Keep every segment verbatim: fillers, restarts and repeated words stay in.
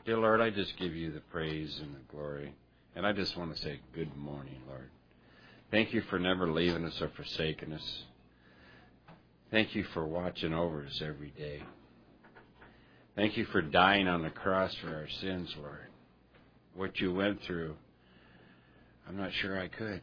Dear Lord, I just give you the praise and the glory. And I just want to say good morning, Lord. Thank you for never leaving us or forsaking us. Thank you for watching over us every day. Thank you for dying on the cross for our sins, Lord. What you went through, I'm not sure I could.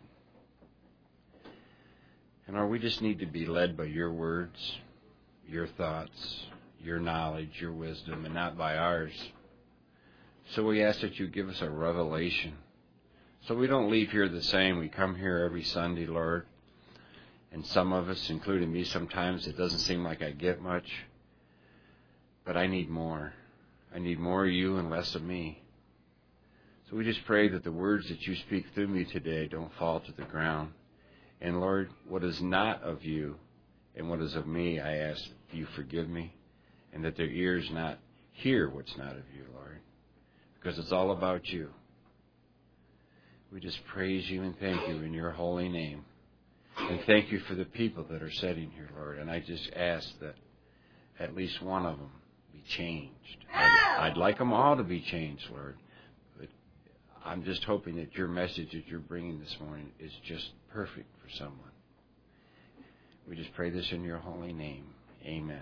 And Lord, we just need to be led by your words, your thoughts, your knowledge, your wisdom, and not by ours. So we ask that you give us a revelation. So we don't leave here the same. We come here every Sunday, Lord. And some of us, including me sometimes, it doesn't seem like I get much. But I need more. I need more of you and less of me. So we just pray that the words that you speak through me today don't fall to the ground. And Lord, what is not of you and what is of me, I ask that you forgive me. And that their ears not hear what's not of you, Lord. Because it's all about you. We just praise you and thank you in your holy name. And thank you for the people that are sitting here, Lord. And I just ask that at least one of them be changed. I'd, I'd like them all to be changed, Lord. But I'm just hoping that your message that you're bringing this morning is just perfect for someone. We just pray this in your holy name. Amen.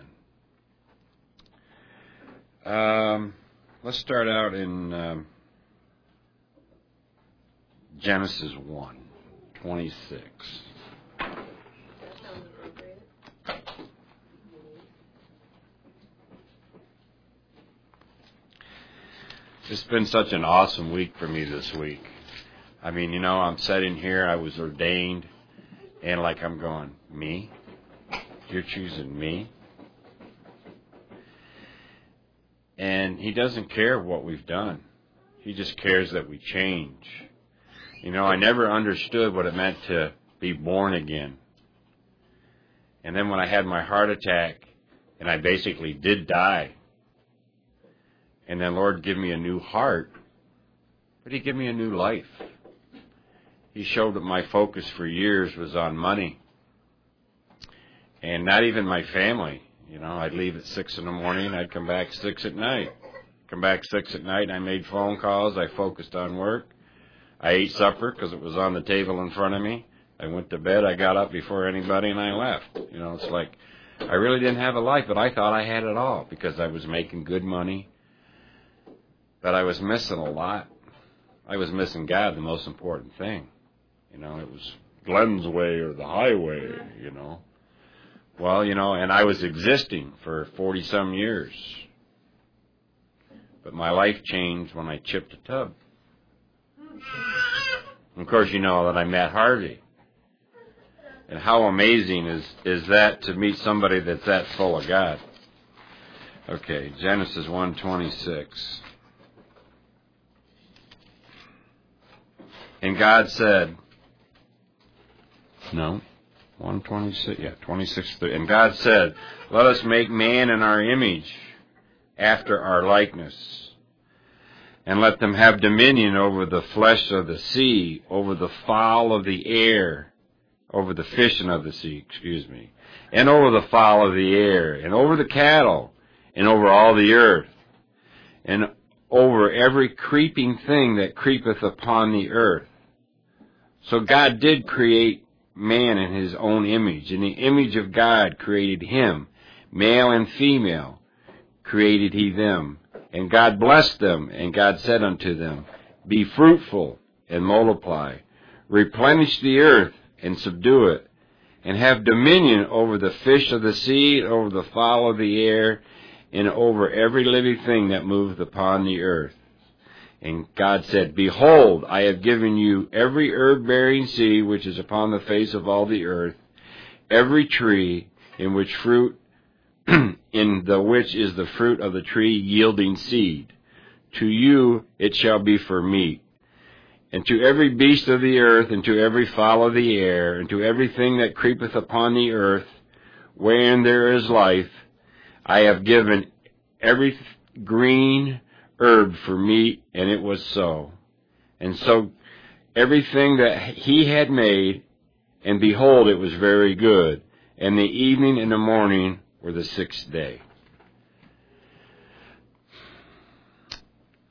Um, let's start out in um, Genesis one, twenty-six. It's been such an awesome week for me this week. I mean, you know, I'm sitting here, I was ordained, and like I'm going, me? You're choosing me? And he doesn't care what we've done. He just cares that we change. You know, I never understood what it meant to be born again. And then when I had my heart attack, and I basically did die, and then Lord give me a new heart, but he gave me a new life. He showed that my focus for years was on money. And not even my family. You know, I'd leave at six in the morning, I'd come back six at night. Come back six at night, I made phone calls, I focused on work. I ate supper because it was on the table in front of me. I went to bed, I got up before anybody, and I left. You know, it's like, I really didn't have a life, but I thought I had it all because I was making good money. But I was missing a lot. I was missing God, the most important thing. You know, it was Glenn's way or the highway, you know. Well, you know, and I was existing for forty-some years. But my life changed when I chipped a tub. Of course, you know that I met Harvey. And how amazing is, is that to meet somebody that's that full of God. Okay, Genesis one twenty-six. And God said, no, one twenty-six, yeah, twenty-six. And God said, let us make man in our image, after our likeness, and let them have dominion over the flesh of the sea, over the fowl of the air, over the fishing of the sea, excuse me, and over the fowl of the air, and over the cattle, and over all the earth, and over every creeping thing that creepeth upon the earth. So God did create man in his own image. In the image of God created him. Male and female created he them. And God blessed them, and God said unto them, be fruitful and multiply. Replenish the earth and subdue it. And have dominion over the fish of the sea, over the fowl of the air, and over every living thing that moveth upon the earth. And God said, behold, I have given you every herb-bearing seed which is upon the face of all the earth, every tree in which fruit, in the which is the fruit of the tree yielding seed. To you it shall be for meat. And to every beast of the earth, and to every fowl of the air, and to everything that creepeth upon the earth, wherein there is life, I have given every green herb for meat, and it was so. And so everything that he had made, and behold, it was very good. And the evening and the morning were the sixth day.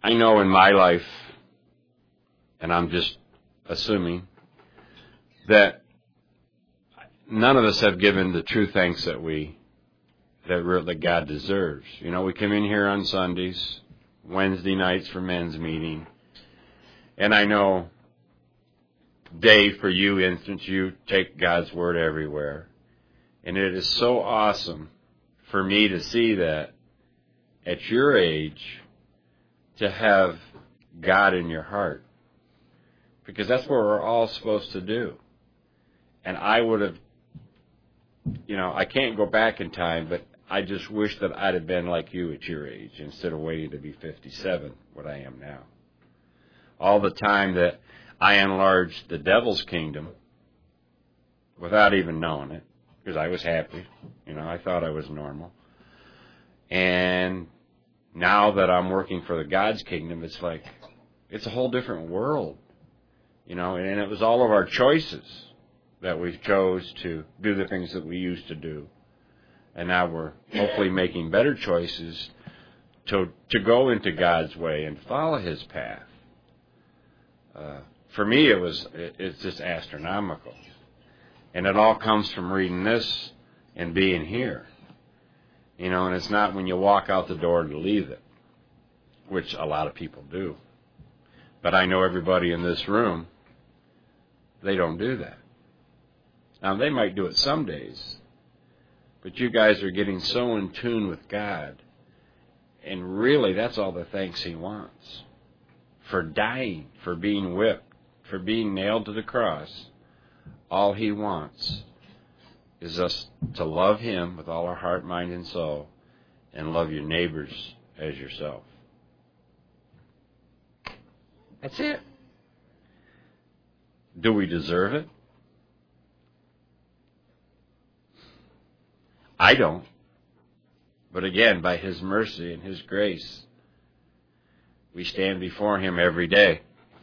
I know in my life, and I'm just assuming, that none of us have given the true thanks that we, that, re- that God deserves. You know, we come in here on Sundays, Wednesday nights for men's meeting, and I know, Dave, for you, instance, you take God's Word everywhere. And it is so awesome for me to see that at your age, to have God in your heart. Because that's what we're all supposed to do. And I would have, you know, I can't go back in time, but I just wish that I'd have been like you at your age instead of waiting to be fifty-seven, what I am now. All the time that I enlarged the devil's kingdom without even knowing it, because I was happy. You know, I thought I was normal. And now that I'm working for the God's kingdom, it's like, it's a whole different world. You know, and it was all of our choices that we chose to do the things that we used to do. And now we're hopefully making better choices to to go into God's way and follow His path. Uh, for me, it was it, it's just astronomical. And it all comes from reading this and being here. You know, and it's not when you walk out the door to leave it, which a lot of people do. But I know everybody in this room, they don't do that. Now, they might do it some days, but you guys are getting so in tune with God, and really that's all the thanks He wants. For dying, for being whipped, for being nailed to the cross, all He wants is us to love Him with all our heart, mind, and soul, and love your neighbors as yourself. That's it. Do we deserve it? I don't. But again, by His mercy and His grace, we stand before Him every day.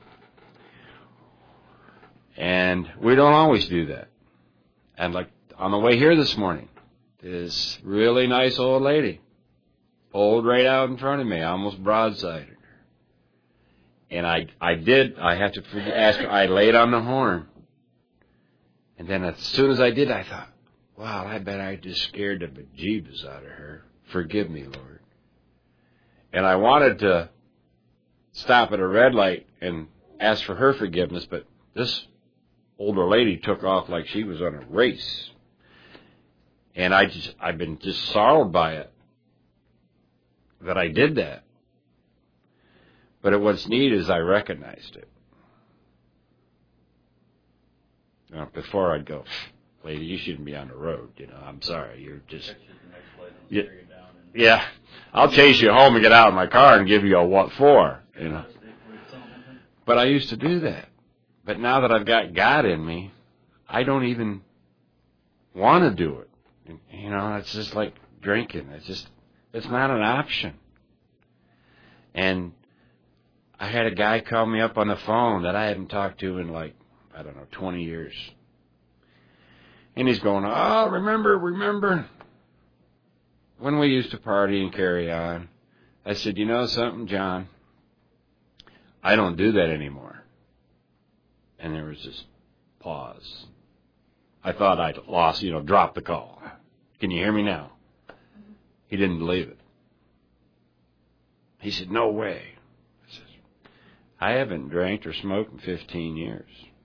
And we don't always do that. And like on the way here this morning, this really nice old lady pulled right out in front of me, almost broadsided her. And I, I did, I have to ask her, I laid on the horn. And then as soon as I did, I thought, wow, I bet I just scared the bejeebus out of her. Forgive me, Lord. And I wanted to stop at a red light and ask for her forgiveness, but this older lady took off like she was on a race. And I just, I've been just sorrowed by it, that I did that. But it, what's neat is I recognized it. You know, before I'd go, lady, you shouldn't be on the road. You know, I'm sorry. You're just. Yeah, yeah, I'll chase you home and get out of my car and give you a what for. You know. But I used to do that. But now that I've got God in me, I don't even want to do it. You know, it's just like drinking. It's just, it's not an option. And I had a guy call me up on the phone that I hadn't talked to in like, I don't know, twenty years. And he's going, oh, remember, remember when we used to party and carry on? I said, you know something, John? I don't do that anymore. And there was this pause. I thought I'd lost, you know, dropped the call. Can you hear me now? He didn't believe it. He said, no way. I said, I haven't drank or smoked in fifteen years.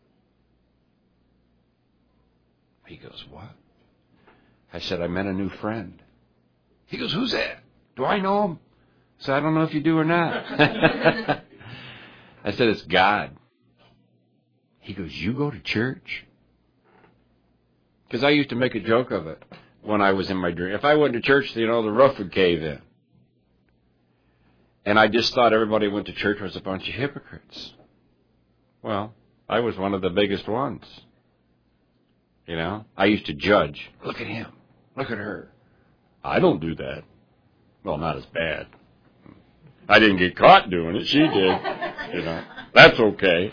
He goes, what? I said, I met a new friend. He goes, who's that? Do I know him? I said, I don't know if you do or not. I said, it's God. He goes, you go to church? Because I used to make a joke of it when I was in my dream. If I went to church, you know, the roof would cave in. And I just thought everybody who went to church was a bunch of hypocrites. Well, I was one of the biggest ones. You know, I used to judge. Look at him. Look at her. I don't do that. Well, not as bad. I didn't get caught doing it. She did. You know, that's okay.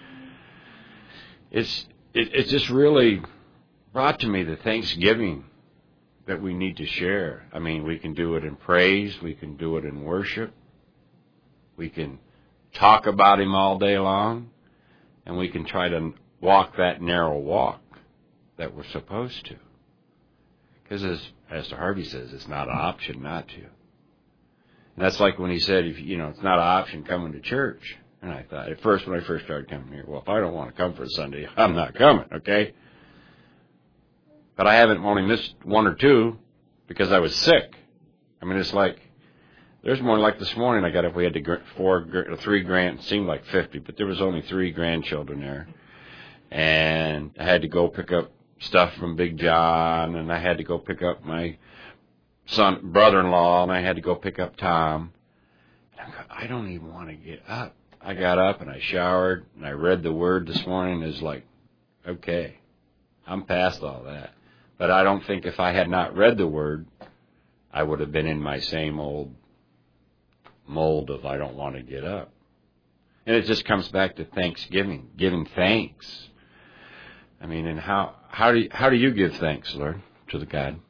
It's it, it's just really brought to me the thanksgiving that we need to share. I mean, we can do it in praise. We can do it in worship. We can talk about him all day long, and we can try to walk that narrow walk that we're supposed to. Because as Pastor Harvey says, it's not an option not to. And that's like when he said, if you know, it's not an option coming to church. And I thought, at first, when I first started coming here, well, if I don't want to come for a Sunday, I'm not coming, okay? But I haven't only missed one or two because I was sick. I mean, it's like, there's more like this morning. I got if we had to four, three grand, it seemed like fifty, but there was only three grandchildren there. And I had to go pick up stuff from Big John, and I had to go pick up my son, brother-in-law, and I had to go pick up Tom. And I don't even want to get up. I got up and I showered and I read the Word this morning. It's like, okay, I'm past all that. But I don't think if I had not read the Word, I would have been in my same old mold of I don't want to get up. And it just comes back to thanksgiving, giving thanks. I mean, and how how do you, how do you give thanks, Lord, to the God?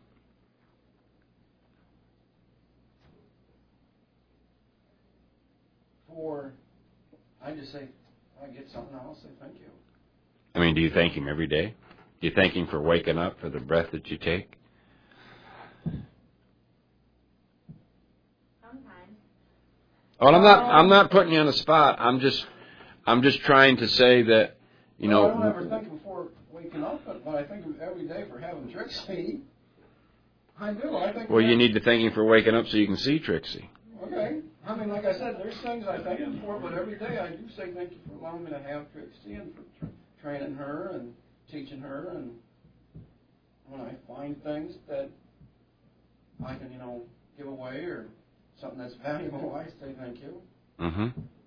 For, I just say, I get something, I'll say thank you. I mean, do you thank Him every day? Do you thank Him for waking up, for the breath that you take? Sometimes. Well, I'm not. I'm not putting you on the spot. I'm just. I'm just trying to say that, you well, know. I don't ever think before waking up, but, but I think of every day for having Trixie. I do. I think. Well, you need to thank Him for waking up so you can see Trixie. Okay. I mean, like I said, there's things I thank Him for, but every day I do say thank you for allowing me to have Trixie and for tra- training her and teaching her. And when I find things that I can, you know, give away or something that's valuable, I say thank you. Mm-hmm.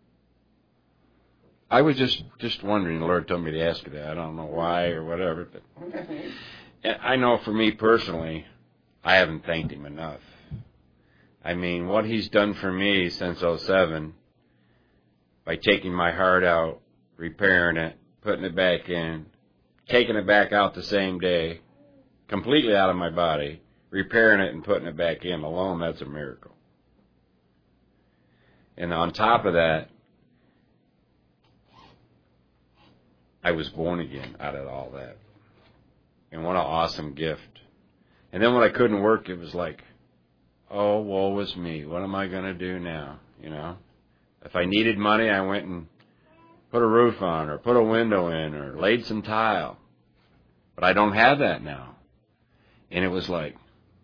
I was just, just wondering. The Lord told me to ask you that. I don't know why or whatever, but Okay. I know for me personally, I haven't thanked Him enough. I mean, what He's done for me since oh seven, by taking my heart out, repairing it, putting it back in, taking it back out the same day, completely out of my body, repairing it and putting it back in alone, that's a miracle. And on top of that, I was born again out of all that. And what an awesome gift. And then when I couldn't work, it was like, oh, woe is me. What am I going to do now? You know, if I needed money, I went and put a roof on or put a window in or laid some tile. But I don't have that now. And it was like,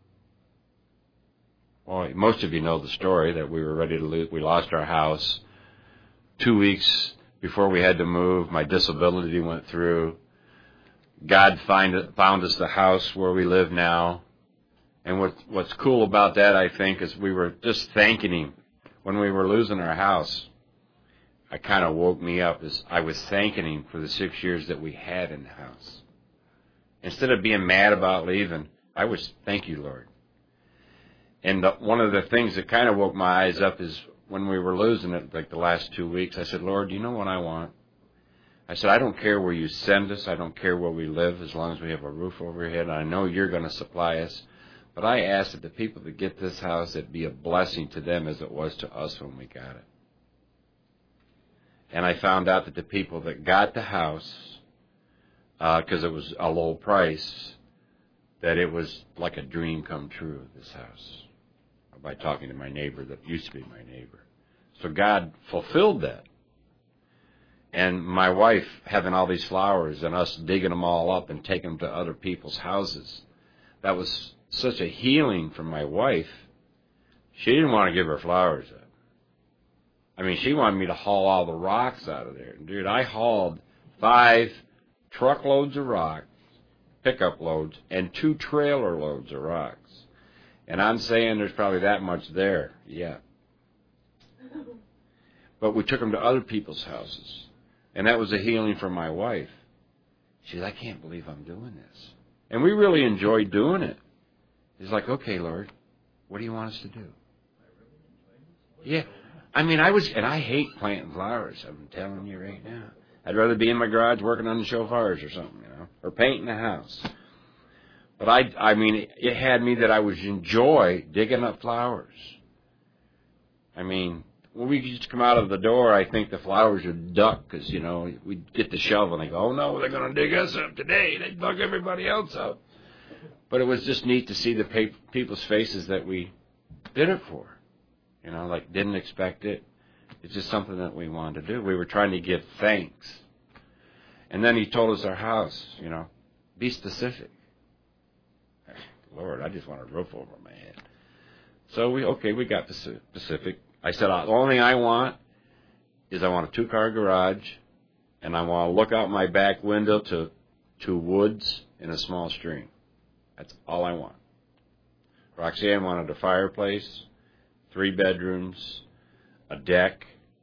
well, most of you know the story that we were ready to lose. We lost our house two weeks before we had to move. My disability went through. God find, found us the house where we live now. And what, what's cool about that, I think, is we were just thanking Him. When we were losing our house, it kind of woke me up as I was thanking Him for the six years that we had in the house. Instead of being mad about leaving, I was, thank you, Lord. And the, one of the things that kind of woke my eyes up is when we were losing it, like the last two weeks, I said, Lord, you know what I want? I said, I don't care where you send us. I don't care where we live as long as we have a roof over our head. I know you're going to supply us. But I asked that the people that get this house, it be a blessing to them as it was to us when we got it. And I found out that the people that got the house, because uh, it was a low price, that it was like a dream come true, this house, by talking to my neighbor that used to be my neighbor. So God fulfilled that. And my wife having all these flowers and us digging them all up and taking them to other people's houses, that was such a healing for my wife. She didn't want to give her flowers up. I mean, she wanted me to haul all the rocks out of there. Dude, I hauled five truckloads of rocks, pickup loads, and two trailer loads of rocks. And I'm saying there's probably that much there yet. But we took them to other people's houses. And that was a healing for my wife. She said, I can't believe I'm doing this. And we really enjoyed doing it. It's like, okay, Lord, what do you want us to do? Yeah. I mean, I was, and I hate planting flowers. I'm telling you right now. I'd rather be in my garage working on the shofars or something, you know, or painting the house. But I, I mean, it, it had me that I would enjoy digging up flowers. I mean, when we used to come out of the door, I think the flowers would duck because, you know, we'd get the shovel and they go, oh, no, they're going to dig us up today. They dug everybody else up. But it was just neat to see the pa- people's faces that we did it for. You know, like didn't expect it. It's just something that we wanted to do. We were trying to give thanks. And then he told us our house, you know, be specific. Lord, I just want a roof over my head. So we, okay, we got specific. I said, the only thing I want is I want a two-car garage, and I want to look out my back window to, to woods and a small stream. That's all I want. Roxanne wanted a fireplace, three bedrooms, a deck,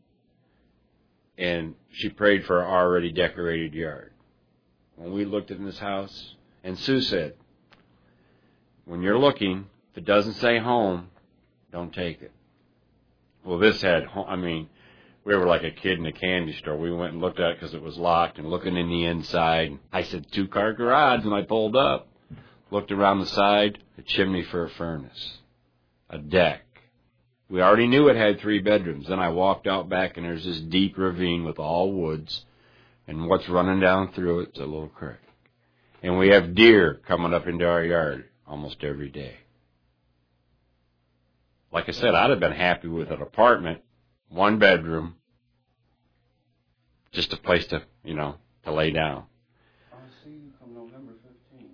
and she prayed for an already decorated yard. When we looked at this house, and Sue said, when you're looking, if it doesn't say home, don't take it. Well, this had, I mean, we were like a kid in a candy store. We went and looked at it because it was locked and looking in the inside. I said, two-car garage, and I pulled up. Looked around the side, a chimney for a furnace, a deck. We already knew it had three bedrooms. Then I walked out back, and there's this deep ravine with all woods, and what's running down through it's a little creek. And we have deer coming up into our yard almost every day. Like I said, I'd have been happy with an apartment, one bedroom, just a place to, you know, to lay down. I'll see you come November fifteenth.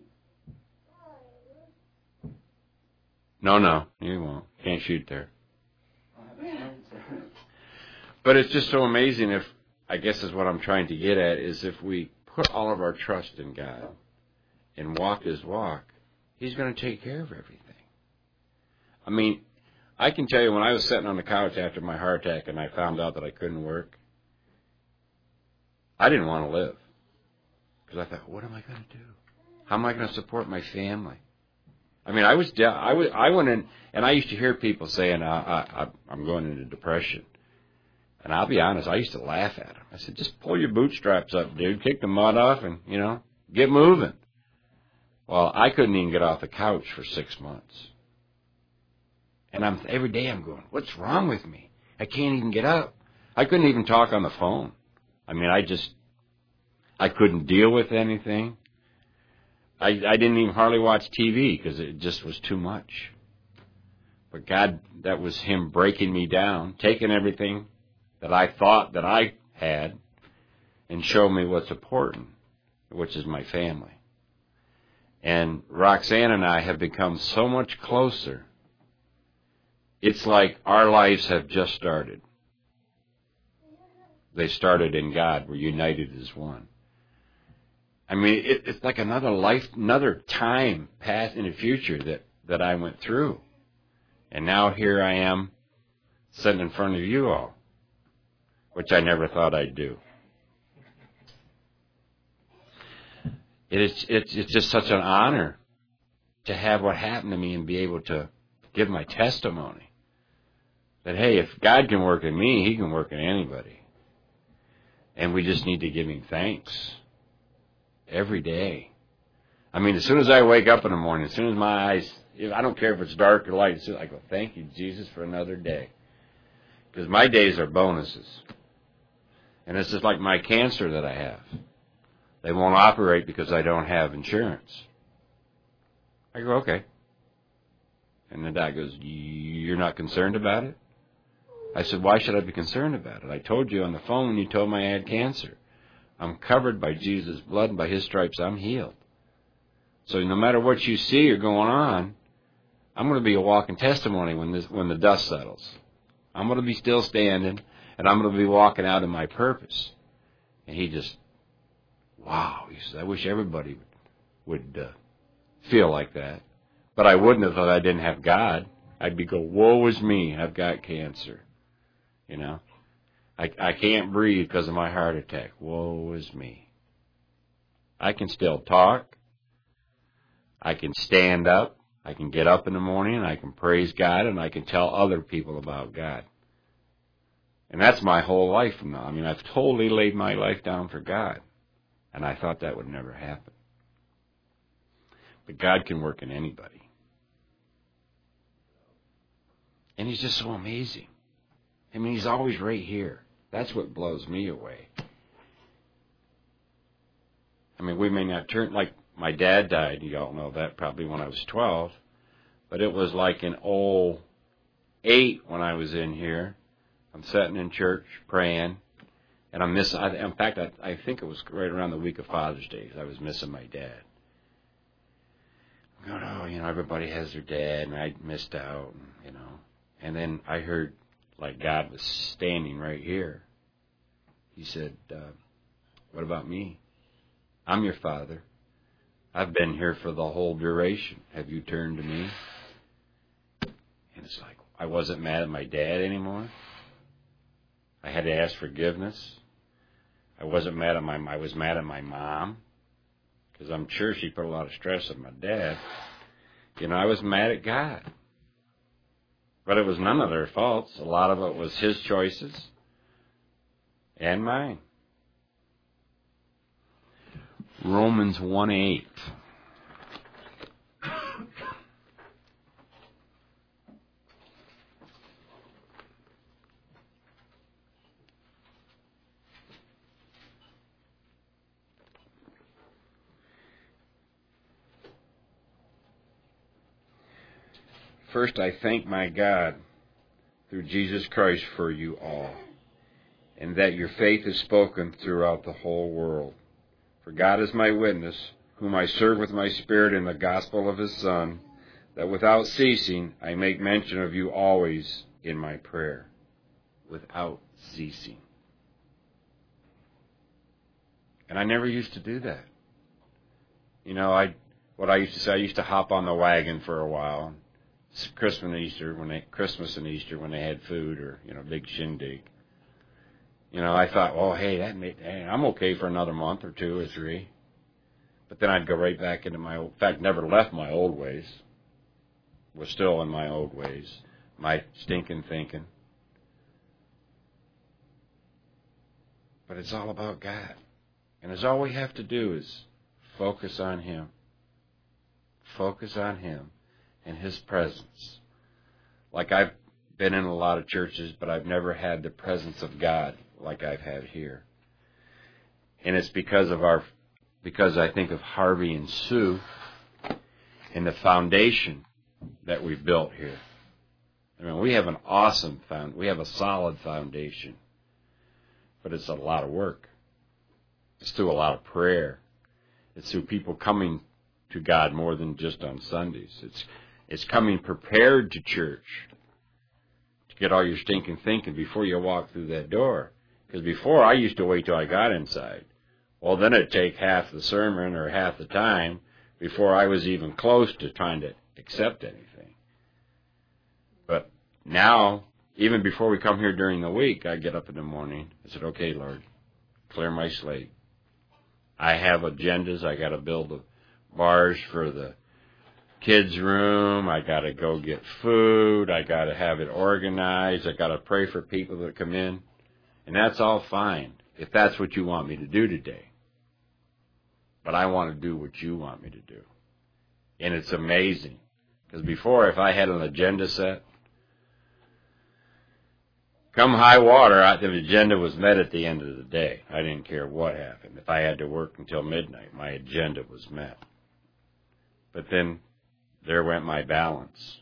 No, no, you won't. Can't shoot there. I'll have friends there. But it's just so amazing if, I guess is what I'm trying to get at, is if we put all of our trust in God and walk His walk, He's going to take care of everything. I mean, I can tell you when I was sitting on the couch after my heart attack and I found out that I couldn't work, I didn't want to live. Because I thought, what am I going to do? How am I going to support my family? I mean, I was, de- I was, I went in, and I used to hear people saying, uh, I, I, I'm going into depression. And I'll be honest, I used to laugh at them. I said, just pull your bootstraps up, dude. Kick the mud off and, you know, get moving. Well, I couldn't even get off the couch for six months. And I'm every day I'm going, what's wrong with me? I can't even get up. I couldn't even talk on the phone. I mean, I just, I couldn't deal with anything. I, I didn't even hardly watch T V because it just was too much. But God, that was Him breaking me down, taking everything that I thought that I had and showing me what's important, which is my family. And Roxanne and I have become so much closer. It's like our lives have just started. They started in God. We're united as one. I mean, it, it's like another life, another time past in the future that, that I went through. And now here I am sitting in front of you all, which I never thought I'd do. It is, it's, it's just such an honor to have what happened to me and be able to give my testimony. That, hey, if God can work in me, He can work in anybody. And we just need to give Him thanks every day. I mean, as soon as I wake up in the morning, as soon as my eyes, I don't care if it's dark or light, I go, thank you, Jesus, for another day. Because my days are bonuses. And it's just like my cancer that I have. They won't operate because I don't have insurance. I go, okay. And the doc goes, you're not concerned about it? I said, why should I be concerned about it? I told you on the phone when you told me I had cancer. I'm covered by Jesus' blood, and by His stripes I'm healed. So no matter what you see or going on, I'm going to be a walking testimony when this, when the dust settles. I'm going to be still standing, and I'm going to be walking out in my purpose. And he just, wow. He says, I wish everybody would, would uh, feel like that. But I wouldn't have if I didn't have God. I'd be go, woe is me, I've got cancer. You know, I, I can't breathe because of my heart attack. Woe is me. I can still talk. I can stand up. I can get up in the morning and I can praise God and I can tell other people about God. And that's my whole life from now. I mean, I've totally laid my life down for God. And I thought that would never happen. But God can work in anybody. And He's just so amazing. I mean, he's always right here. That's what blows me away. I mean, we may not turn, like my dad died, you all know that probably when I was twelve, but it was like in oh eight when I was in here. I'm sitting in church praying, and I'm missing, in fact, I, I think it was right around the week of Father's Day, I was missing my dad. I'm going, oh, you know, everybody has their dad, and I missed out, and, you know. And then I heard, like, God was standing right here. He said, uh, what about me? I'm your father. I've been here for the whole duration. Have you turned to me? And it's like, I wasn't mad at my dad anymore. I had to ask forgiveness. I wasn't mad at my, I was mad at my mom, because I'm sure she put a lot of stress on my dad. You know, I was mad at God. But it was none of their faults. A lot of it was his choices and mine. Romans one eight. First, I thank my God through Jesus Christ for you all, and that your faith is spoken throughout the whole world. For God is my witness, whom I serve with my spirit in the gospel of his Son, that without ceasing I make mention of you always in my prayer. Without ceasing. And I never used to do that. You know, I what I used to say, I used to hop on the wagon for a while. Christmas and Easter, when they Christmas and Easter when they had food, or you know, big shindig. You know, I thought, oh, hey, that made, hey, I'm okay for another month or two or three. But then I'd go right back into my old, in fact, never left my old ways. Was still in my old ways, my stinking thinking. But it's all about God, and it's all we have to do is focus on him. Focus on him and his presence. Like I've been in a lot of churches, but I've never had the presence of God like I've had here. And it's because of our, because I think of Harvey and Sue and the foundation that we've built here. I mean, we have an awesome found, we have a solid foundation, but it's a lot of work. It's through a lot of prayer. It's through people coming to God more than just on Sundays. It's It's coming prepared to church to get all your stinking thinking before you walk through that door. Because before, I used to wait till I got inside. Well, then it'd take half the sermon or half the time before I was even close to trying to accept anything. But now, even before we come here during the week, I get up in the morning. I said, okay, Lord, clear my slate. I have agendas. I got to build the bars for the kids' room. I got to go get food. I got to have it organized. I got to pray for people that come in. And that's all fine if that's what you want me to do today. But I want to do what you want me to do. And it's amazing. Because before, if I had an agenda set, come high water, I, the agenda was met at the end of the day. I didn't care what happened. If I had to work until midnight, my agenda was met. But then there went my balance.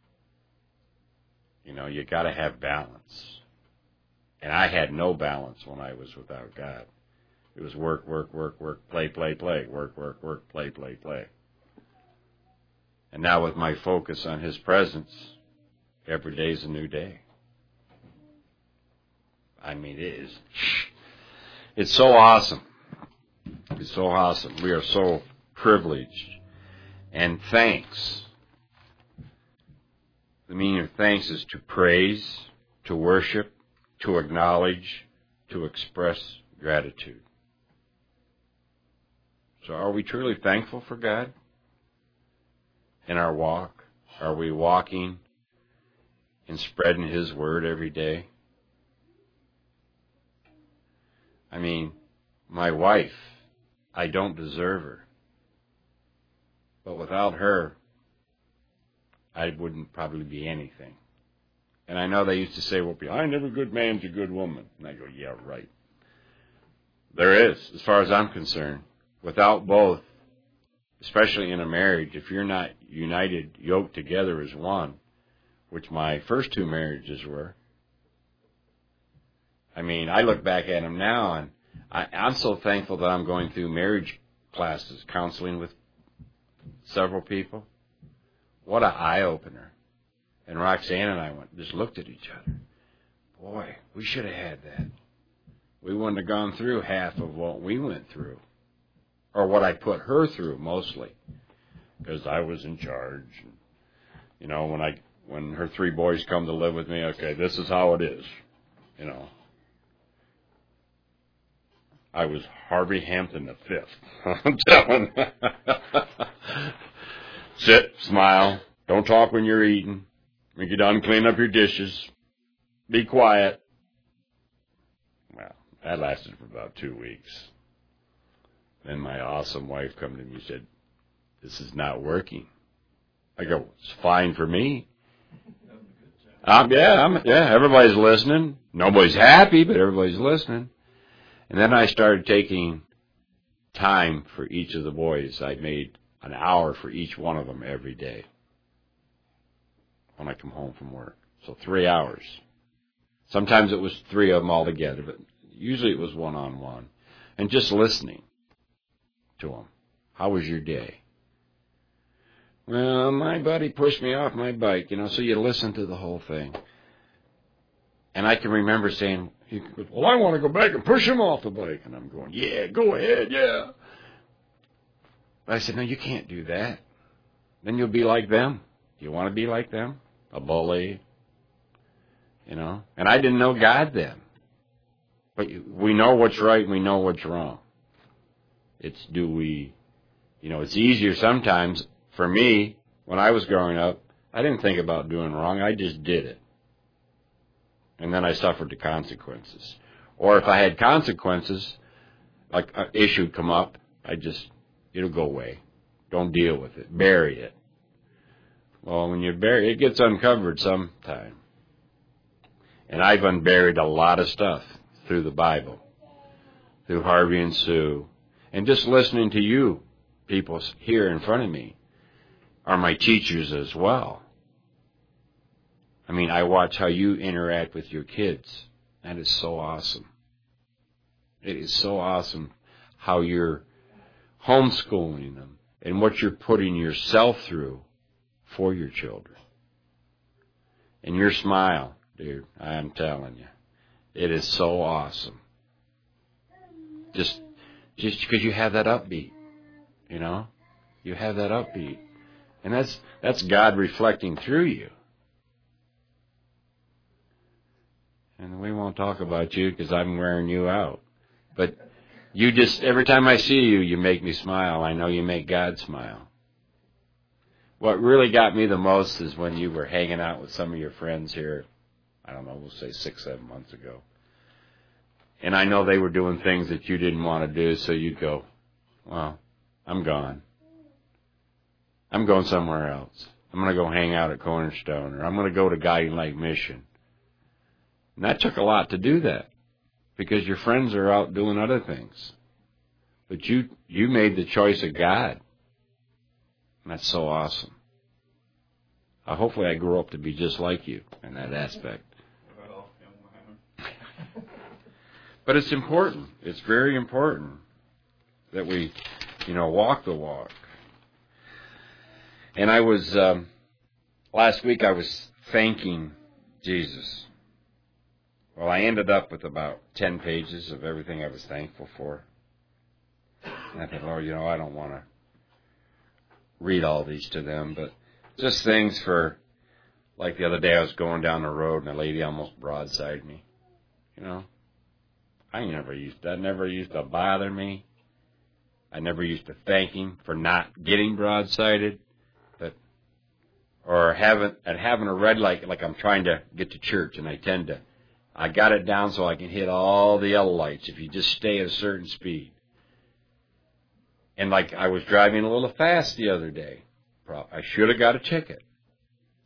You know, you got to have balance. And I had no balance when I was without God. It was work, work, work, work, play, play, play, work, work, work, play, play, play. And now with my focus on his presence, every day is a new day. I mean, it is, it's so awesome. It's so awesome. We are so privileged. And thanks. The meaning of thanks is to praise, to worship, to acknowledge, to express gratitude. So are we truly thankful for God in our walk? Are we walking and spreading his word every day? I mean, my wife, I don't deserve her. But without her, I wouldn't probably be anything. And I know they used to say, well, behind every good man's a good woman. And I go, yeah, right. There is, as far as I'm concerned. Without both, especially in a marriage, if you're not united, yoked together as one, which my first two marriages were. I mean, I look back at them now, and I, I'm so thankful that I'm going through marriage classes, counseling with several people. What an eye-opener. And Roxanne and I went, just looked at each other. Boy, we should have had that. We wouldn't have gone through half of what we went through. Or what I put her through, mostly. Because I was in charge. You know, when I when her three boys come to live with me, okay, this is how it is. You know. I was Harvey Hampton the fifth. I'm telling you. Sit, smile, don't talk when you're eating. When you're done, clean up your dishes. Be quiet. Well, that lasted for about two weeks. Then my awesome wife come to me and said, this is not working. I go, it's fine for me. Um, yeah, I'm, yeah, everybody's listening. Nobody's happy, but everybody's listening. And then I started taking time for each of the boys. I made an hour for each one of them every day when I come home from work. So three hours. Sometimes it was three of them all together, but usually it was one-on-one. And just listening to them. How was your day? Well, my buddy pushed me off my bike, you know, so you listen to the whole thing. And I can remember saying, he goes, well, I want to go back and push him off the bike. And I'm going, yeah, go ahead, yeah. But I said, no, you can't do that. Then you'll be like them. You want to be like them? A bully? You know? And I didn't know God then. But we know what's right and we know what's wrong. It's do we, you know, it's easier sometimes. For me, when I was growing up, I didn't think about doing wrong. I just did it. And then I suffered the consequences. Or if I had consequences, like an issue come up, I just, it'll go away. Don't deal with it. Bury it. Well, when you bury it, it gets uncovered sometime. And I've unburied a lot of stuff through the Bible, through Harvey and Sue, and just listening to you people here in front of me are my teachers as well. I mean, I watch how you interact with your kids. That is so awesome. It is so awesome how you're homeschooling them and what you're putting yourself through for your children. And your smile, dude, I am telling you, it is so awesome. Just, just because you have that upbeat, you know, you have that upbeat. And that's, that's God reflecting through you. And we won't talk about you because I'm wearing you out. But you just, every time I see you, you make me smile. I know you make God smile. What really got me the most is when you were hanging out with some of your friends here, I don't know, we'll say six, seven months ago. And I know they were doing things that you didn't want to do, so you'd go, well, I'm gone. I'm going somewhere else. I'm going to go hang out at Cornerstone, or I'm going to go to Guiding Light Mission. And that took a lot to do that, because your friends are out doing other things. But you you made the choice of God. And that's so awesome. Uh, hopefully I grow up to be just like you in that aspect. But it's important. It's very important that we, you know, walk the walk. And I was, um, last week I was thanking Jesus. Well, I ended up with about ten pages of everything I was thankful for. And I thought, Lord, you know, I don't want to read all these to them, but just things for, like the other day I was going down the road and a lady almost broadsided me. You know, I never used, that never used to bother me. I never used to thank him for not getting broadsided, but, or having, and having a red light, like I'm trying to get to church and I tend to, I got it down so I can hit all the yellow lights if you just stay at a certain speed. And like I was driving a little fast the other day. I should have got a ticket.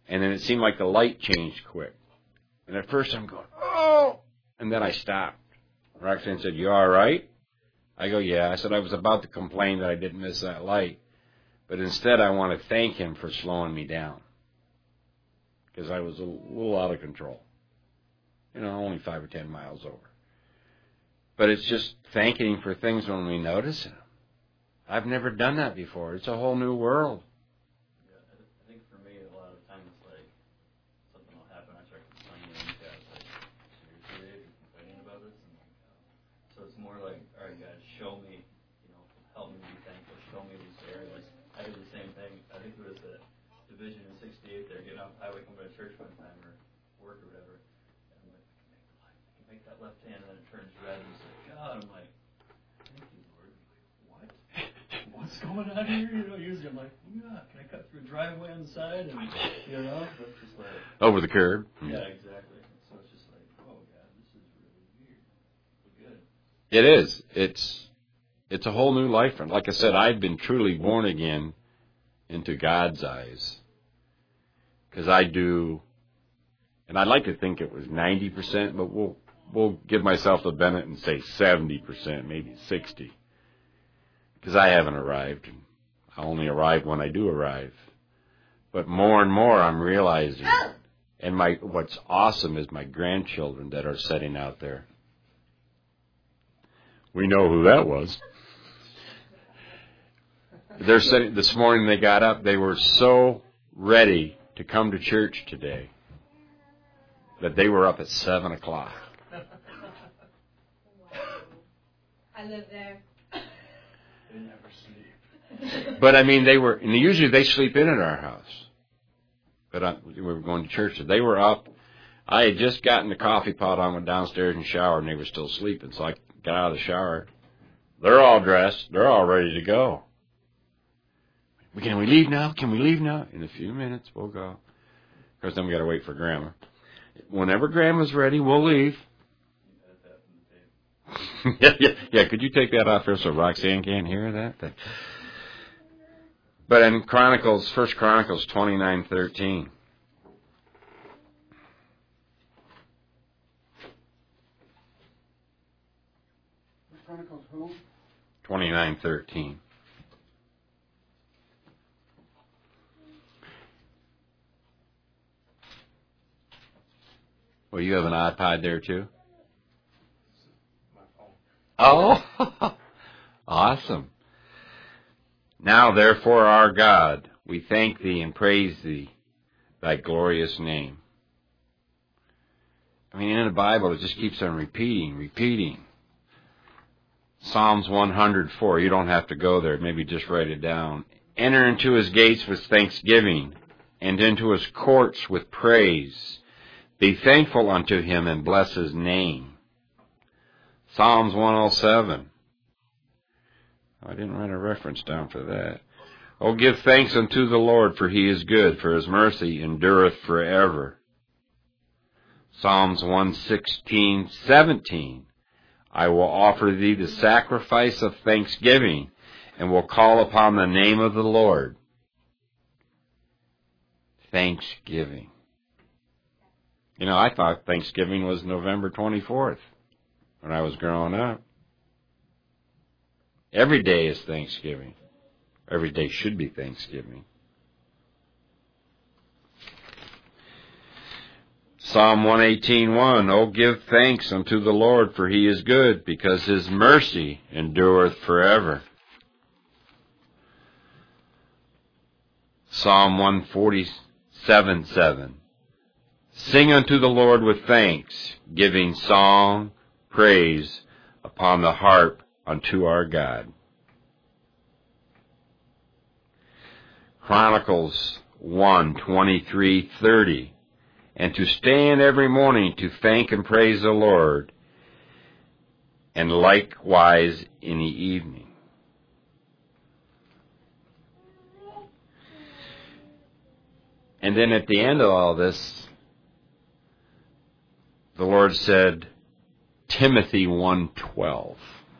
And then it seemed like the light changed quick. And at first I'm going, oh! And then I stopped. Roxanne said, you all right? I go, yeah. I said, I was about to complain that I didn't miss that light. But instead I want to thank him for slowing me down. Because I was a little out of control. You know, only five or ten miles over. But it's just thanking him for things when we notice them. I've never done that before. It's a whole new world. Yeah, I think for me, a lot of times, like, something will happen, I start complaining, and God's like, seriously, you're complaining about this? And like, uh, so it's more like, all right, God, show me, you know, help me be thankful, show me these areas. I did the same thing. I think it was a division in sixty-eight there, getting off the highway, coming to church one time, or work or whatever. And I'm like, I can make that left hand, and then it turns red, and it's like, God, I'm like, thank you, Lord. What? What's going on here? You know, usually I'm like, yeah, can I cut through a driveway on the side? And, you know, but it's just like... Over the curb. Yeah, exactly. So it's just like, oh, God, this is really weird. But good. It is. It's it's a whole new life. And like I said, I've been truly born again into God's eyes. Because I do, and I'd like to think it was ninety percent, but we'll we'll give myself the benefit and say seventy percent, maybe sixty. Because I haven't arrived. I only arrive when I do arrive. But more and more I'm realizing, and my what's awesome is my grandchildren that are sitting out there. We know who that was. They're sitting, this morning they got up, they were so ready to come to church today that they were up at seven o'clock. I live there. They never sleep. But I mean, they were, and usually they sleep in at our house. But I, we were going to church. So they were up. I had just gotten the coffee pot on, went downstairs and showered, and they were still sleeping. So I got out of the shower. They're all dressed. They're all ready to go. Can we leave now? Can we leave now? In a few minutes, we'll go. Of course, then we got to wait for Grandma. Whenever Grandma's ready, we'll leave. yeah, yeah, yeah. Could you take that off there so Roxanne can't hear that thing? But in Chronicles, First Chronicles twenty-nine thirteen. First Chronicles who? twenty-nine thirteen. Well, you have an iPod there too? My phone. Oh, awesome. Now, therefore, our God, we thank thee and praise thee, thy glorious name. I mean, in the Bible, it just keeps on repeating, repeating. Psalms one hundred four, you don't have to go there, maybe just write it down. Enter into his gates with thanksgiving, and into his courts with praise. Be thankful unto him and bless his name. Psalms one oh seven. I didn't write a reference down for that. Oh, give thanks unto the Lord, for he is good, for his mercy endureth forever. Psalms one sixteen, seventeen. I will offer thee the sacrifice of thanksgiving, and will call upon the name of the Lord. Thanksgiving. You know, I thought Thanksgiving was November twenty-fourth when I was growing up. Every day is Thanksgiving. Every day should be Thanksgiving. Psalm one eighteen, one. Oh, give thanks unto the Lord, for he is good, because his mercy endureth forever. Psalm one forty-seven, seven. Sing unto the Lord with thanks, giving song, praise upon the harp unto our God. Chronicles one, twenty-three, thirty. And to stand every morning to thank and praise the Lord, and likewise in the evening. And then at the end of all this, the Lord said, Timothy one twelve.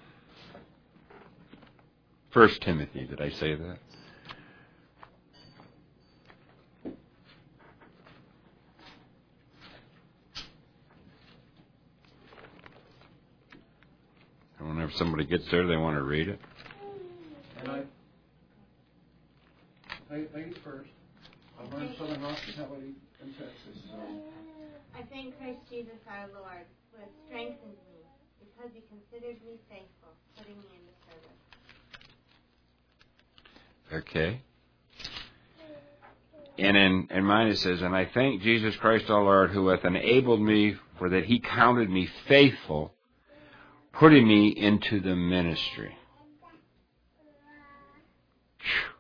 First Timothy, did I say that? if somebody gets there, they want to read it. And I, ladies first. I learned Southern hospitality in Texas. So. I thank Christ Jesus our Lord, who has strengthened me, because he considered me faithful, putting me into service. Okay. And in, in mine it says, and I thank Jesus Christ our Lord, who hath enabled me, for that he counted me faithful, putting me into the ministry. Whew.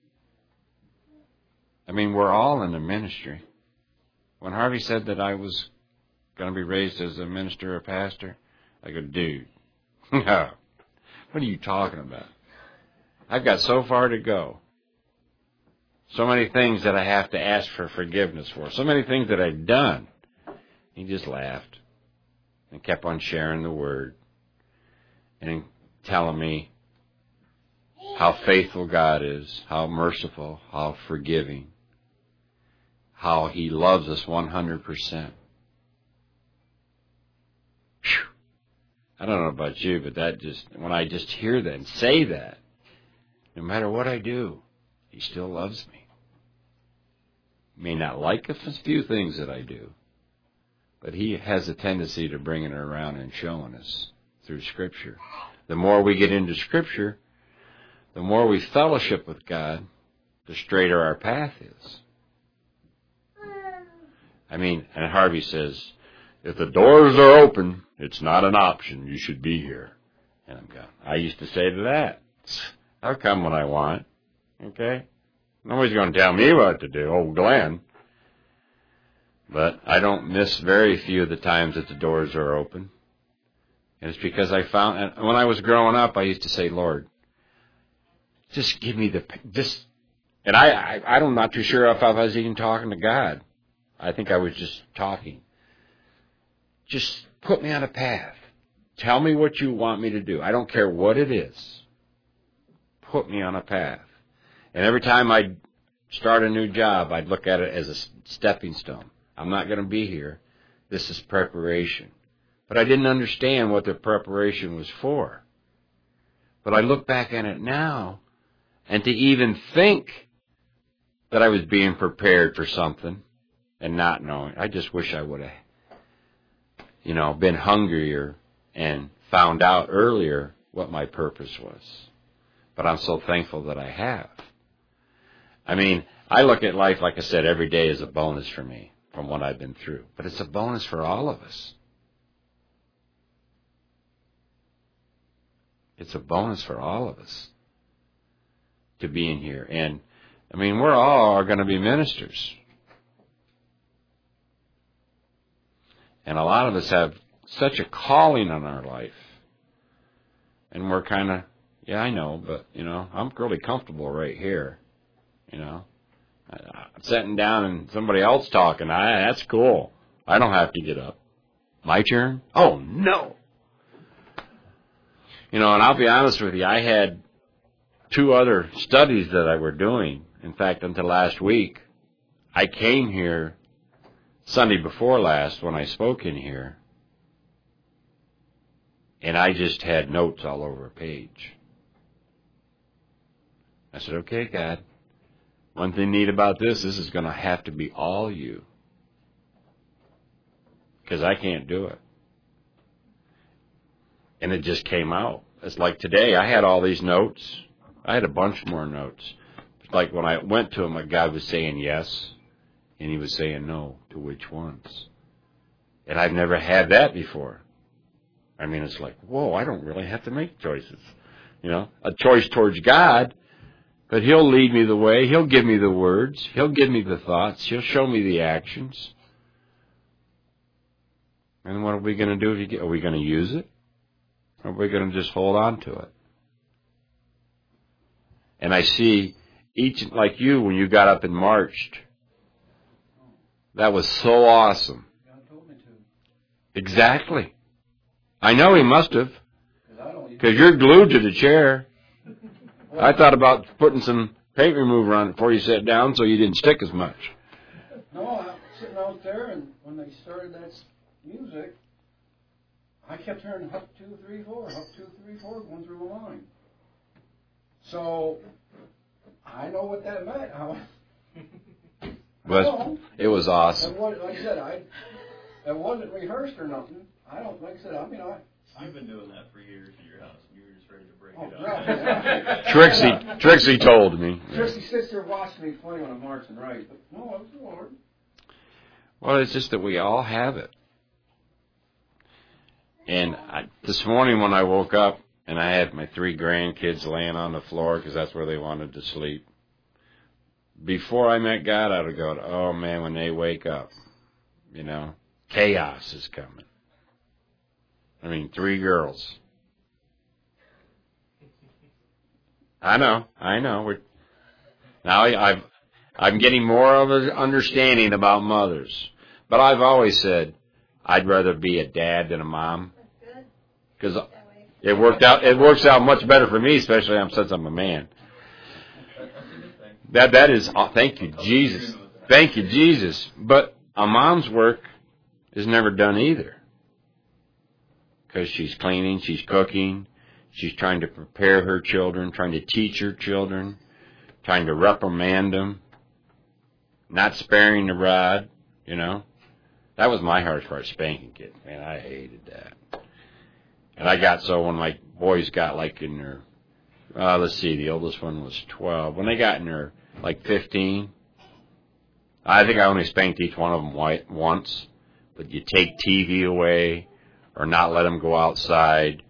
I mean, we're all in the ministry. When Harvey said that I was going to be raised as a minister or a pastor, I go, dude, no. What are you talking about? I've got so far to go. So many things that I have to ask for forgiveness for. So many things that I've done. He just laughed and kept on sharing the word and telling me how faithful God is, how merciful, how forgiving, how he loves us one hundred percent. Whew. I don't know about you, but that just, when I just hear that and say that, no matter what I do, he still loves me. May not like a few things that I do, but he has a tendency to bring it around and showing us through Scripture. The more we get into Scripture, the more we fellowship with God, the straighter our path is. I mean, and Harvey says, if the doors are open, it's not an option. You should be here. And I'm going, I used to say to that, I'll come when I want. Okay? Nobody's going to tell me what to do, old Glenn. But I don't miss very few of the times that the doors are open. And it's because I found, and when I was growing up, I used to say, Lord, just give me the, just, and I, I, I'm not too sure if I was even talking to God. I think I was just talking. Just put me on a path. Tell me what you want me to do. I don't care what it is. Put me on a path. And every time I'd start a new job, I'd look at it as a stepping stone. I'm not going to be here. This is preparation. But I didn't understand what the preparation was for. But I look back at it now, and to even think that I was being prepared for something and not knowing, I just wish I would have, you know, been hungrier and found out earlier what my purpose was. But I'm so thankful that I have. I mean, I look at life, like I said, every day is a bonus for me from what I've been through. But it's a bonus for all of us. It's a bonus for all of us to be in here. And, I mean, we're all are going to be ministers. And a lot of us have such a calling on our life. And we're kind of, yeah, I know, but, you know, I'm really comfortable right here. You know, I'm sitting down and somebody else talking. I, that's cool. I don't have to get up. My turn? Oh, no. You know, and I'll be honest with you, I had two other studies that I were doing. In fact, until last week, I came here Sunday before last when I spoke in here, and I just had notes all over a page. I said, okay, God, one thing neat about this, this is going to have to be all you, because I can't do it. And it just came out. It's like today, I had all these notes. I had a bunch more notes. It's like when I went to him, a guy was saying yes, and he was saying no to which ones. And I've never had that before. I mean, it's like, whoa, I don't really have to make choices. You know, a choice towards God, but he'll lead me the way. He'll give me the words. He'll give me the thoughts. He'll show me the actions. And what are we going to do if you get, are we going to use it? Or are we going to just hold on to it? And I see each, like you, when you got up and marched, that was so awesome. God told me to. Exactly. I know he must have, because you're glued to the chair. I thought about putting some paint remover on it before you sat down so you didn't stick as much. No, I'm sitting out there, and when they started that music, I kept hearing huck two, three, four, huck two, three, four going through the line. So I know what that meant. I, But it was awesome. And what, like I said, I it wasn't rehearsed or nothing. I don't like I said. I mean, I. You've been doing that for years in your house. You were just ready to break Oh, it right, up. yeah. Trixie, Trixie told me. Trixie sits there watching me play when I'm marching right, but no, it was the Lord. Well, it's just that we all have it. And I, this morning when I woke up and I had my three grandkids laying on the floor because that's where they wanted to sleep. Before I met God, I would go, oh man, when they wake up, you know, chaos is coming. I mean, three girls. I know, I know. We're, now I, I've, I'm getting more of an understanding about mothers. But I've always said I'd rather be a dad than a mom. Because it worked out. It works out much better for me, especially since I'm a man. That that is. Oh, thank you, Jesus. Thank you, Jesus. But a mom's work is never done either. Because she's cleaning, she's cooking, she's trying to prepare her children, trying to teach her children, trying to reprimand them, not sparing the rod, you know. That was my hardest part, spanking kids. Man, I hated that. And I got so when my boys got like in their, uh, let's see, the oldest one was twelve. When they got in their, like fifteen, I think I only spanked each one of them white once. But you take T V away or not let them go outside.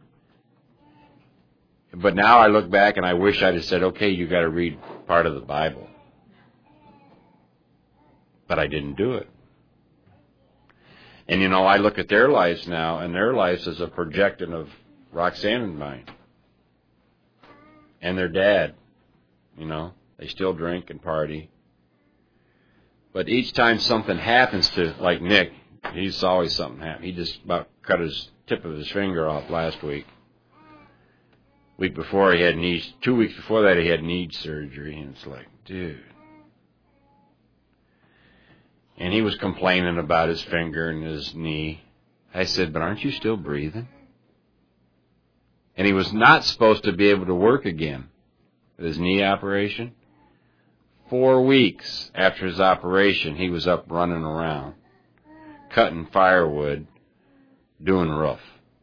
But now I look back and I wish I'd have said, okay, you got to read part of the Bible. But I didn't do it. And, you know, I look at their lives now, and their lives is a projection of Roxanne and mine. And their dad, you know, they still drink and party. But each time something happens to, like Nick, he's always something happen. He just about cut his tip of his finger off last week. Week before he had knee, two weeks before that he had knee surgery, and it's like, dude. And he was complaining about his finger and his knee. I said, but aren't you still breathing? And he was not supposed to be able to work again with his knee operation. Four weeks after his operation, he was up running around, cutting firewood, doing roof.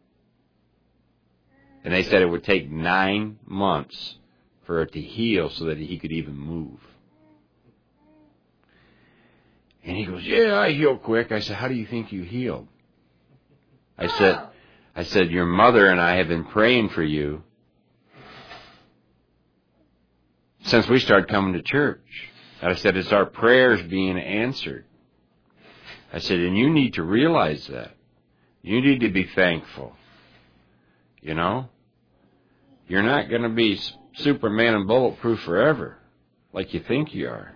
And they said it would take nine months for it to heal so that he could even move. And he goes, yeah, I heal quick. I said, how do you think you healed? I said, I said, your mother and I have been praying for you since we started coming to church. And I said, it's our prayers being answered. I said, and you need to realize that. You need to be thankful. You know? You're not going to be Superman and bulletproof forever like you think you are.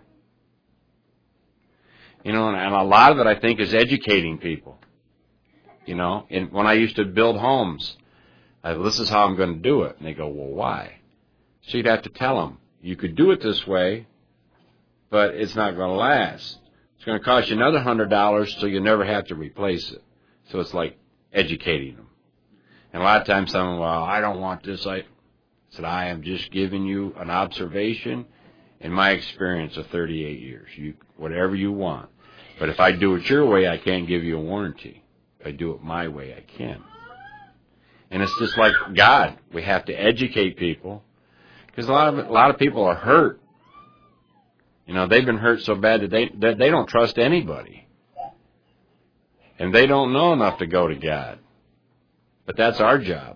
You know, and, and a lot of it, I think, is educating people. You know, and when I used to build homes, I, this is how I'm going to do it. And they go, well, why? So you'd have to tell them, you could do it this way, but it's not going to last. It's going to cost you another one hundred dollars so you never have to replace it. So it's like educating them. And a lot of times someone, well, I don't want this. I said, I am just giving you an observation in my experience of thirty-eight years. You, whatever you want. But if I do it your way, I can't give you a warranty. If I do it my way, I can. And it's just like God. We have to educate people. Because a lot of, a lot of people are hurt. You know, they've been hurt so bad that they, that they don't trust anybody. And they don't know enough to go to God. But that's our job.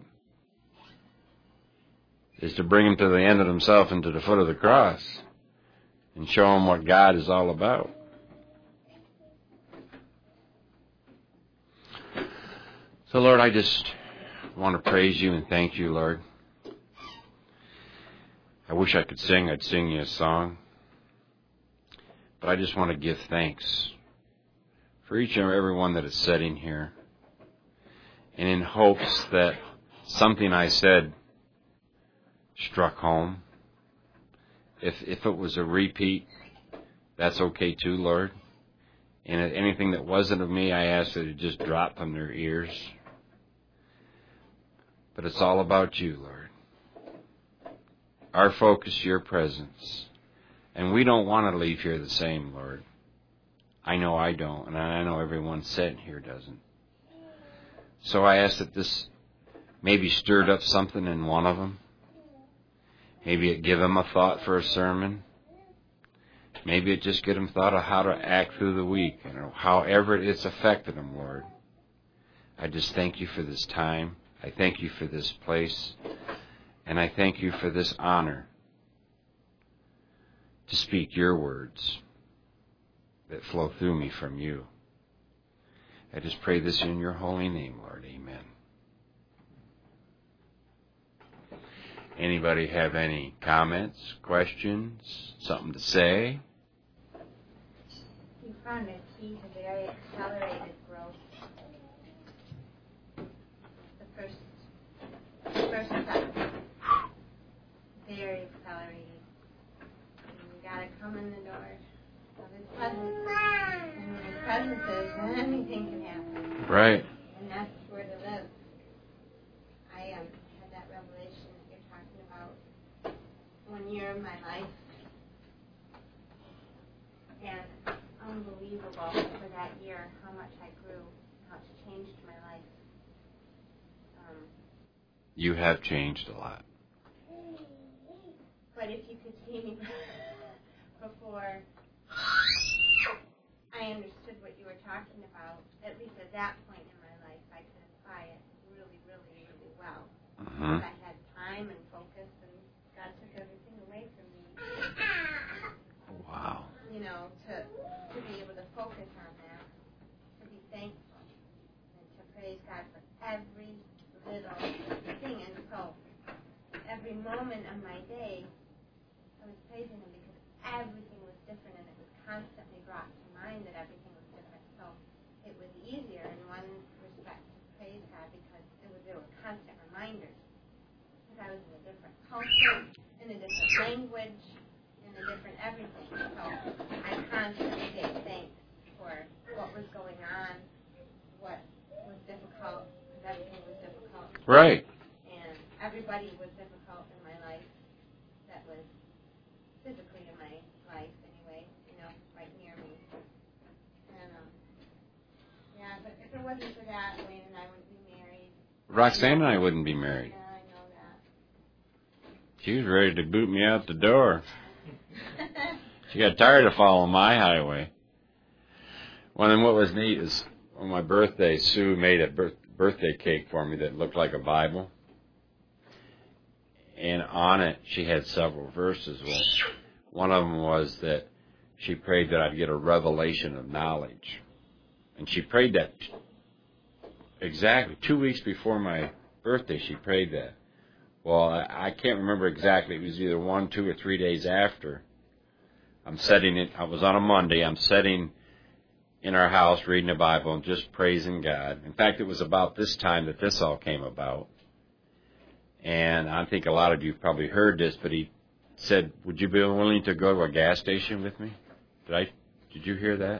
Is to bring them to the end of themselves and to the foot of the cross. And show them what God is all about. So, Lord, I just want to praise you and thank you, Lord. I wish I could sing. I'd sing you a song. But I just want to give thanks for each and every one that is sitting here. And in hopes that something I said struck home. If if it was a repeat, that's okay too, Lord. And if anything that wasn't of me, I ask that it just drop from their ears. But it's all about you, Lord. Our focus, your presence. And we don't want to leave here the same, Lord. I know I don't, and I know everyone sitting here doesn't. So I ask that this maybe stirred up something in one of them. Maybe it give them a thought for a sermon. Maybe it just get them thought of how to act through the week. You know, however it's affected them, Lord. I just thank you for this time. I thank you for this place. And I thank you for this honor to speak your words that flow through me from you. I just pray this in your holy name, Lord. Amen. Anybody have any comments, questions, something to say? You found a key to very accelerated growth. The first, the first step, very accelerated. And you gotta come in the door of His presence. And when His presence is, anything can happen. Right. And that's where to live. I um, had that revelation that you're talking about one year of my life. And unbelievable for that year how much I grew, how it's changed my life. Um, You have changed a lot. but if you could see me before I understood what you were talking about, at least at that point in my life, I could apply it really, really, really well. Mm-hmm. I had time and focus, and God took everything away from me. Wow. You know, to to be able to focus on that, to be thankful, and to praise God for every little thing. And so, every moment of my day, I was praising Him because everything was different, and it was constantly brought to mind that everything was different. So, it was easier in one respect to praise God because it was, there were constant reminders. Because I was in a different culture, in a different language, in a different everything. So I constantly gave thanks for what was going on, what was difficult, because everything was difficult. Right. And everybody was difficult in my life that was physically in my life anyway, you know, right near me. And, um, yeah, but if it wasn't for that, Wayne and I wouldn't be married. Roxanne and I wouldn't be married. Yeah, I know that. She was ready to boot me out the door. She got tired of following my highway. Well, and what was neat is on my birthday, Sue made a birth, birthday cake for me that looked like a Bible. And on it, she had several verses. Well, one of them was that she prayed that I'd get a revelation of knowledge. And she prayed that exactly two weeks before my birthday, she prayed that. Well, I, I can't remember exactly. It was either one, two, or three days after. I'm sitting in, I was on a Monday, I'm sitting in our house reading the Bible and just praising God. In fact, it was about this time that this all came about. And I think a lot of you have probably heard this, but he said, would you be willing to go to a gas station with me? Did I, did you hear that?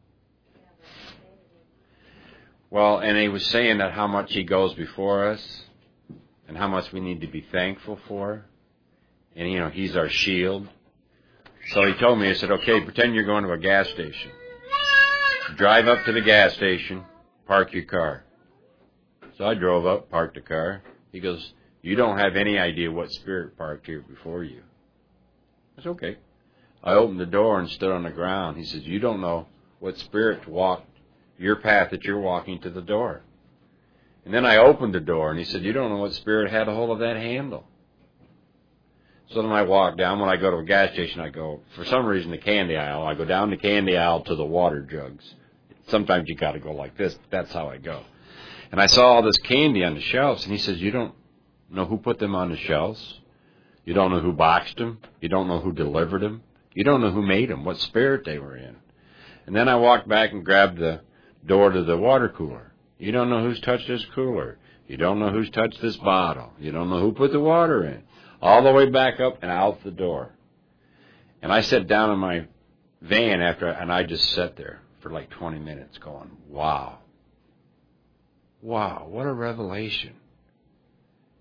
Well, and he was saying that how much he goes before us and how much we need to be thankful for. And, you know, he's our shield. So he told me, he said, okay, pretend you're going to a gas station. Drive up to the gas station, park your car. So I drove up, parked the car. He goes, you don't have any idea what spirit parked here before you. I said, okay. I opened the door and stood on the ground. He says, you don't know what spirit walked your path that you're walking to the door. And then I opened the door, and he said, you don't know what spirit had a hold of that handle. So then I walk down. When I go to a gas station, I go, for some reason, the candy aisle. I go down the candy aisle to the water jugs. Sometimes you got to go like this. That's how I go. And I saw all this candy on the shelves, and he says, you don't know who put them on the shelves. You don't know who boxed them. You don't know who delivered them. You don't know who made them, what spirit they were in. And then I walked back and grabbed the door to the water cooler. You don't know who's touched this cooler. You don't know who's touched this bottle. You don't know who put the water in. All the way back up and out the door. And I sat down in my van after, and I just sat there for like twenty minutes going, wow. Wow, what a revelation.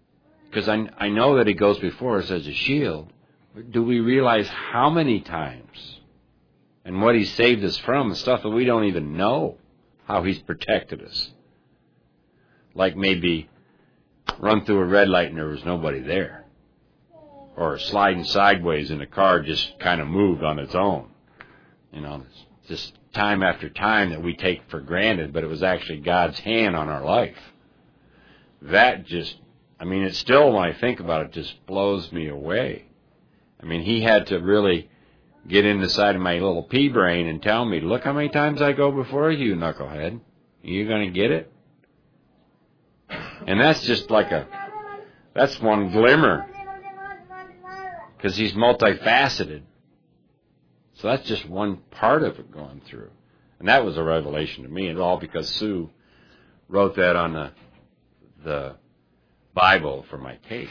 because I, I know that he goes before us as a shield. Do we realize how many times and what He saved us from, the stuff that we don't even know, how He's protected us? Like maybe run through a red light and there was nobody there. Or sliding sideways and the car just kind of moved on its own. You know, it's just time after time that we take for granted, but it was actually God's hand on our life. That just, I mean, it still, when I think about it, just blows me away. I mean, He had to really get in the side of my little pea brain and tell me, look how many times I go before you, knucklehead. Are you going to get it? And that's just like a, that's one glimmer. Because He's multifaceted. So that's just one part of it going through. And that was a revelation to me. And all because Sue wrote that on the, the Bible for my tape.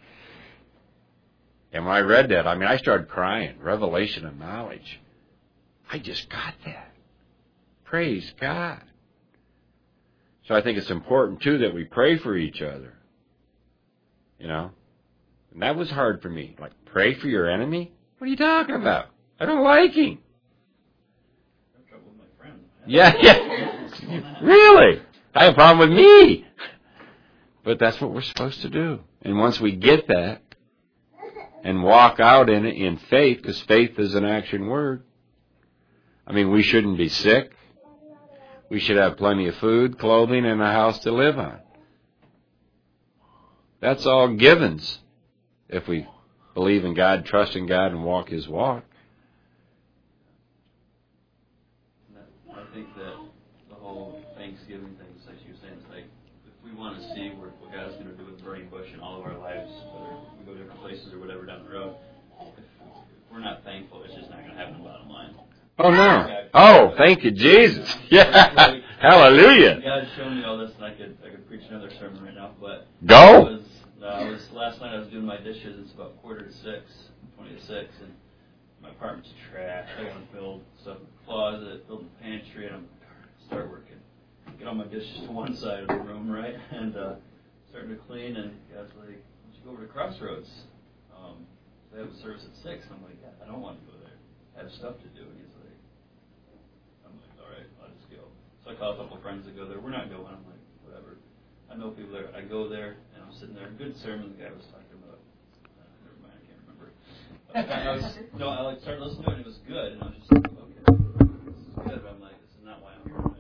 And when I read that, I mean, I started crying. Revelation of knowledge. I just got that. Praise God. So I think it's important, too, that we pray for each other. You know? And that was hard for me. Like, pray for your enemy? What are you talking about? I don't like him. I have trouble with my friend. Yeah, yeah. Really? I have a problem with me. But that's what we're supposed to do. And once we get that and walk out in it in faith, because faith is an action word. I mean, we shouldn't be sick. We should have plenty of food, clothing, and a house to live on. That's all givens if we believe in God, trust in God, and walk His walk. I think that the whole Thanksgiving thing, like you were saying, is like, if we want to see what, what God's going to do with the burning bush in all of our lives, whether we go different places or whatever down the road, if, if we're not thankful, it's just not going to happen, bottom line. Oh, no. Oh, thank you, Jesus. Yeah. Hallelujah. God showed me all this, and I could I could preach another sermon right now, but Go. I was, uh, I was last night I was doing my dishes. It's about quarter to six, twenty to six, and my apartment's trash. I got to build stuff in the closet, build the pantry, and I'm start working. Get all my dishes to one side of the room, right, and uh, starting to clean. And God's like, "Why don't you go over to Crossroads? Um, they have a service at six." And I'm like, yeah, "I don't want to go there. I have stuff to do." And he's like, I'm like, "All right, I'll just go." So I call a couple of friends that go there. We're not going. I'm like, whatever. I know people there. I go there, and I'm sitting there. Good sermon the guy was talking about. Uh, never mind, I can't remember. But I was, no, I like started listening to it, and it was good. And I was just like, okay, this is good. But I'm like, this is not why I'm here.